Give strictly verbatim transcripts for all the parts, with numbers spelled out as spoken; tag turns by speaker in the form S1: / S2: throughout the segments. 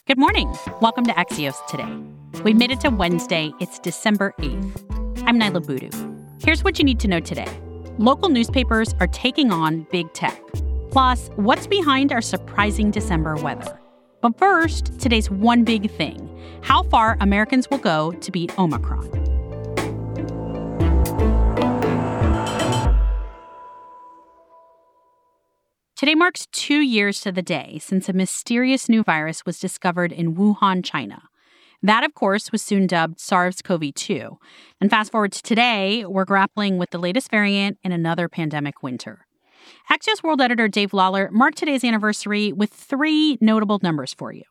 S1: Good morning. Welcome to Axios Today. We made it to Wednesday. It's December eighth. I'm Nyla Boodoo. Here's what you need to know today. Local newspapers are taking on big tech. Plus, what's behind our surprising December weather? But first, today's one big thing: how far Americans will go to beat Omicron. Today marks two years to the day since a mysterious new virus was discovered in Wuhan, China. That, of course, was soon dubbed SARS-C o V two. And fast forward to today, we're grappling with the latest variant in another pandemic winter. Axios World Editor Dave Lawler marked today's anniversary with three notable numbers for you.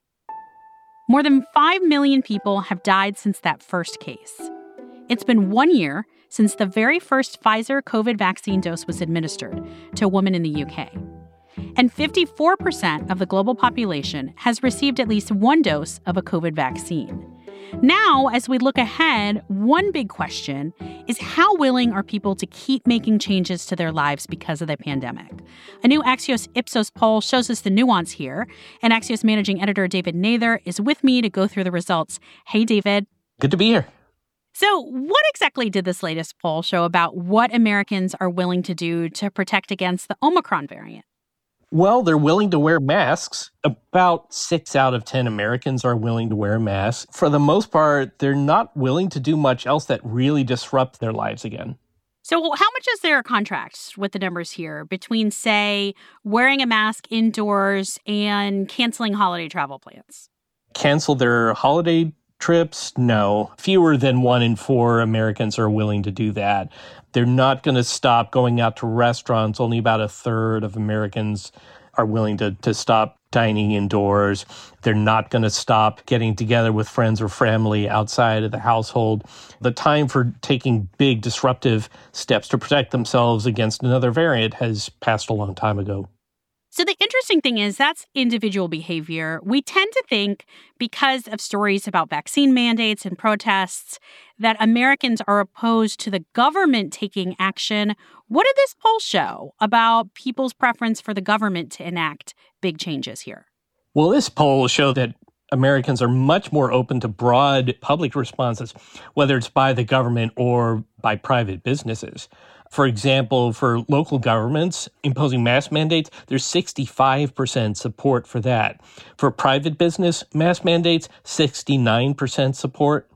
S1: More than five million people have died since that first case. It's been one year since the very first Pfizer COVID vaccine dose was administered to a woman in the U K. And fifty-four percent of the global population has received at least one dose of a COVID vaccine. Now, as we look ahead, one big question is how willing are people to keep making changes to their lives because of the pandemic? A new Axios Ipsos poll shows us the nuance here, and Axios managing editor David Nather is with me to go through the results. Hey, David.
S2: Good to be here.
S1: So what exactly did this latest poll show about what Americans are willing to do to protect against the Omicron variant?
S2: Well, they're willing to wear masks. About six out of ten Americans are willing to wear masks. For the most part, they're not willing to do much else that really disrupt their lives again.
S1: So how much is there a contrast with the numbers here between, say, wearing a mask indoors and canceling holiday travel plans?
S2: Cancel their holiday trips? No. Fewer than one in four Americans are willing to do that. They're not going to stop going out to restaurants. Only about a third of Americans are willing to, to stop dining indoors. They're not going to stop getting together with friends or family outside of the household. The time for taking big disruptive steps to protect themselves against another variant has passed a long time ago.
S1: So the interesting thing is that's individual behavior. We tend to think, because of stories about vaccine mandates and protests, that Americans are opposed to the government taking action. What did this poll show about people's preference for the government to enact big changes here?
S2: Well, this poll showed that Americans are much more open to broad public responses, whether it's by the government or by private businesses. For example, for local governments imposing mask mandates, there's sixty-five percent support for that. For private business mask mandates, sixty-nine percent support.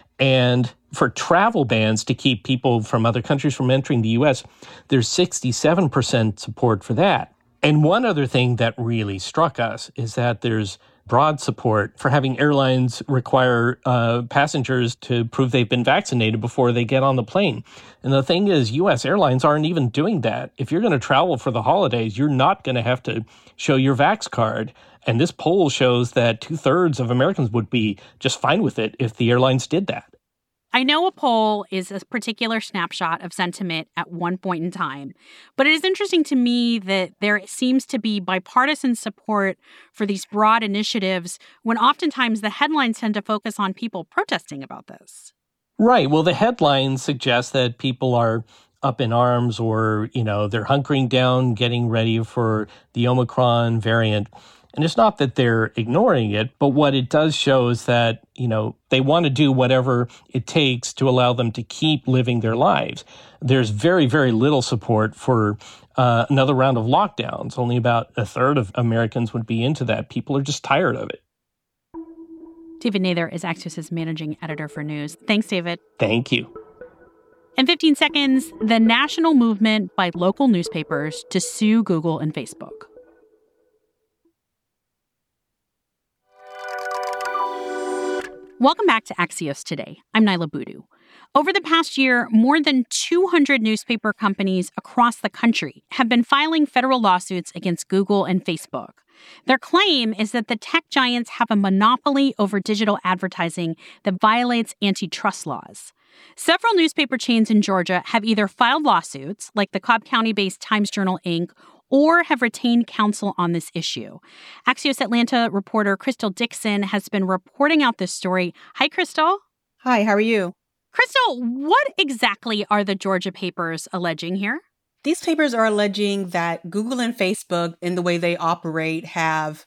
S2: And for travel bans to keep people from other countries from entering the U S, there's sixty-seven percent support for that. And one other thing that really struck us is that there's broad support for having airlines require uh, passengers to prove they've been vaccinated before they get on the plane. And the thing is, U S airlines aren't even doing that. If you're going to travel for the holidays, you're not going to have to show your Vax card. And this poll shows that two-thirds of Americans would be just fine with it if the airlines did that.
S1: I know a poll is a particular snapshot of sentiment at one point in time, but it is interesting to me that there seems to be bipartisan support for these broad initiatives when oftentimes the headlines tend to focus on people protesting about this.
S2: Right. Well, the headlines suggest that people are up in arms or, you know, they're hunkering down, getting ready for the Omicron variant. And it's not that they're ignoring it, but what it does show is that, you know, they want to do whatever it takes to allow them to keep living their lives. There's very, very little support for uh, another round of lockdowns. Only about a third of Americans would be into that. People are just tired of it.
S1: David Nather is Axios' managing editor for news. Thanks, David.
S2: Thank you.
S1: In fifteen seconds, the national movement by local newspapers to sue Google and Facebook. Welcome back to Axios Today. I'm Nyla Boodoo. Over the past year, more than two hundred newspaper companies across the country have been filing federal lawsuits against Google and Facebook. Their claim is that the tech giants have a monopoly over digital advertising that violates antitrust laws. Several newspaper chains in Georgia have either filed lawsuits, like the Cobb County-based Times-Journal, Incorporated, or have retained counsel on this issue. Axios Atlanta reporter Crystal Dixon has been reporting out this story. Hi, Crystal.
S3: Hi, how are you?
S1: Crystal, what exactly are the Georgia papers alleging here?
S3: These papers are alleging that Google and Facebook, in the way they operate, have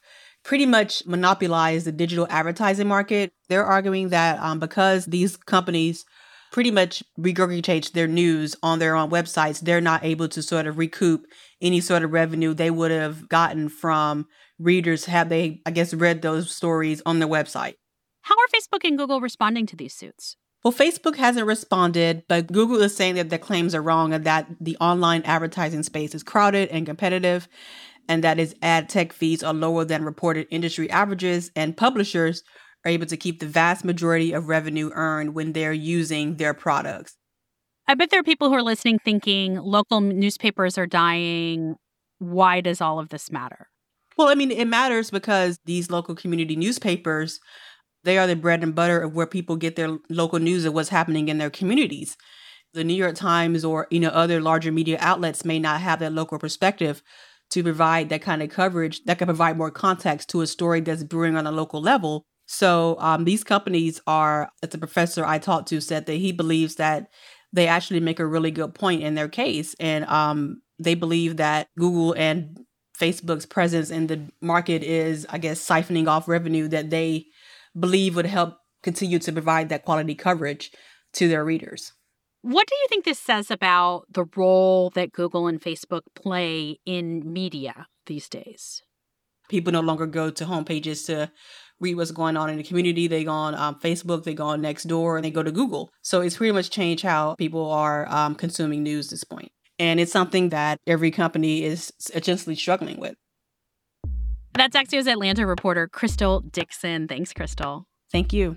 S3: pretty much monopolize the digital advertising market. They're arguing that um, because these companies pretty much regurgitate their news on their own websites, they're not able to sort of recoup any sort of revenue they would have gotten from readers had they, I guess, read those stories on their website.
S1: How are Facebook and Google responding to these suits?
S3: Well, Facebook hasn't responded, but Google is saying that their claims are wrong and that the online advertising space is crowded and competitive, and that its ad tech fees are lower than reported industry averages, and publishers are able to keep the vast majority of revenue earned when they're using their products.
S1: I bet there are people who are listening thinking local newspapers are dying. Why does all of this matter?
S3: Well, I mean, it matters because these local community newspapers, they are the bread and butter of where people get their local news of what's happening in their communities. The New York Times or, you know, other larger media outlets may not have that local perspective to provide that kind of coverage that can provide more context to a story that's brewing on a local level. So um, these companies are, as a professor I talked to said that he believes that they actually make a really good point in their case. And um, they believe that Google and Facebook's presence in the market is, I guess, siphoning off revenue that they believe would help continue to provide that quality coverage to their readers.
S1: What do you think this says about the role that Google and Facebook play in media these days?
S3: People no longer go to homepages to read what's going on in the community. They go on um, Facebook, they go on Nextdoor, and they go to Google. So it's pretty much changed how people are um, consuming news at this point. And it's something that every company is essentially struggling with.
S1: That's Axios Atlanta reporter Crystal Dixon. Thanks, Crystal.
S3: Thank you.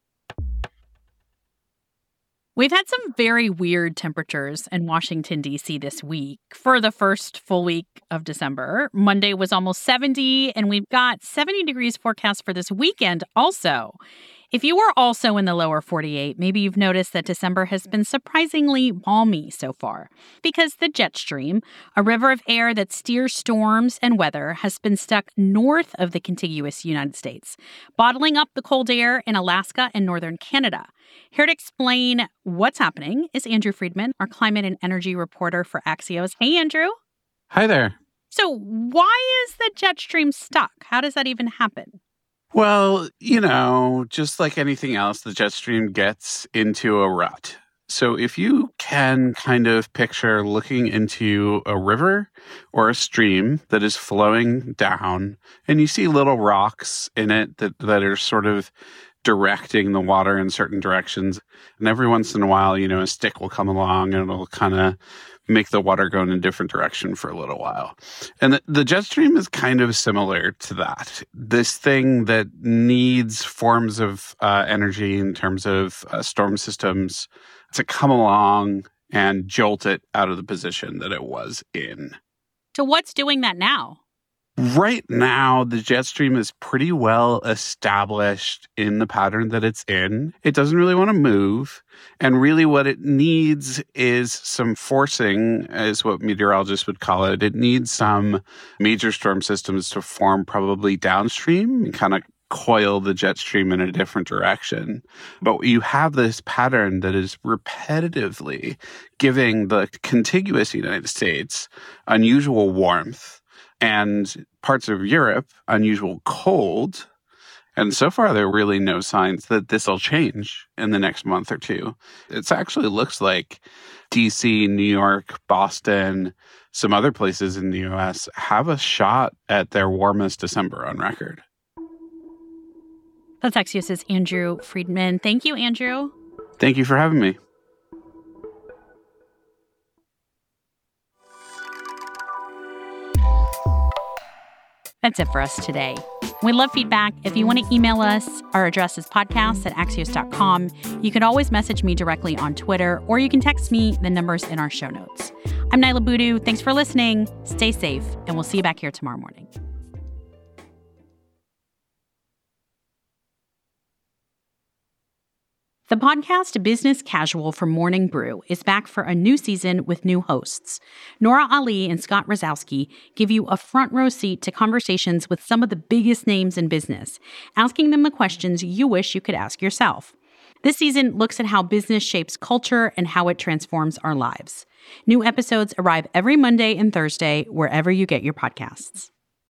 S1: We've had some very weird temperatures in Washington, D C this week for the first full week of December. Monday was almost seventy, and we've got seventy degrees forecast for this weekend also. If you were also in the lower forty-eight, maybe you've noticed that December has been surprisingly balmy so far because the jet stream, a river of air that steers storms and weather, has been stuck north of the contiguous United States, bottling up the cold air in Alaska and northern Canada. Here to explain what's happening is Andrew Friedman, our climate and energy reporter for Axios. Hey, Andrew.
S4: Hi there.
S1: So why is the jet stream stuck? How does that even happen?
S4: Well, you know, just like anything else, the jet stream gets into a rut. So if you can kind of picture looking into a river or a stream that is flowing down, and you see little rocks in it that, that are sort of directing the water in certain directions. And every once in a while, you know, a stick will come along and it'll kind of make the water go in a different direction for a little while. And the, the jet stream is kind of similar to that. This thing that needs forms of uh, energy in terms of uh, storm systems to come along and jolt it out of the position that it was in.
S1: So what's doing that now?
S4: Right now, the jet stream is pretty well established in the pattern that it's in. It doesn't really want to move. And really what it needs is some forcing, is what meteorologists would call it. It needs some major storm systems to form probably downstream and kind of coil the jet stream in a different direction. But you have this pattern that is repetitively giving the contiguous United States unusual warmth and parts of Europe unusual cold. And so far, there are really no signs that this will change in the next month or two. It actually looks like D C, New York, Boston, some other places in the U S have a shot at their warmest December on record.
S1: That's Axios' Andrew Friedman. Thank you, Andrew.
S4: Thank you for having me.
S1: That's it for us today. We love feedback. If you want to email us, our address is podcast at axios dot com. You can always message me directly on Twitter, or you can text me. The number's in our show notes. I'm Niala Boodoo. Thanks for listening. Stay safe, and we'll see you back here tomorrow morning. The podcast Business Casual from Morning Brew is back for a new season with new hosts. Nora Ali and Scott Rosowski give you a front row seat to conversations with some of the biggest names in business, asking them the questions you wish you could ask yourself. This season looks at how business shapes culture and how it transforms our lives. New episodes arrive every Monday and Thursday wherever you get your podcasts.